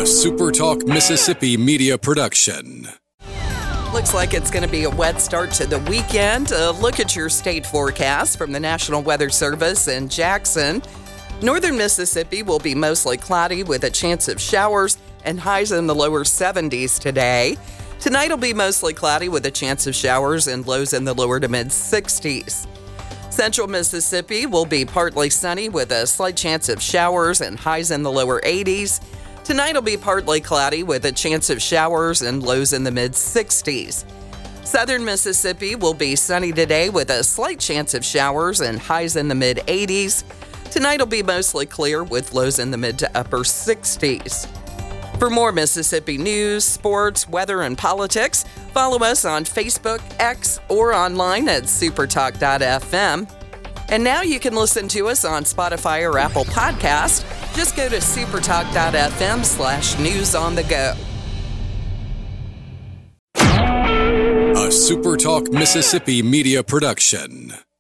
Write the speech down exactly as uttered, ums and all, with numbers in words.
A SuperTalk Mississippi media production. Looks like it's going to be a wet start to the weekend. A look at your state forecast from the National Weather Service in Jackson. Northern Mississippi will be mostly cloudy with a chance of showers and highs in the lower seventies today. Tonight will be mostly cloudy with a chance of showers and lows in the lower to mid sixties. Central Mississippi will be partly sunny with a slight chance of showers and highs in the lower eighties. Tonight will be partly cloudy with a chance of showers and lows in the mid sixties. Southern Mississippi will be sunny today with a slight chance of showers and highs in the mid eighties. Tonight will be mostly clear with lows in the mid to upper sixties. For more Mississippi news, sports, weather, and politics, follow us on Facebook, X, or online at supertalk dot f m. And now you can listen to us on Spotify or Apple Podcast. Just go to supertalk dot f m slash news on the go. A SuperTalk Mississippi media production.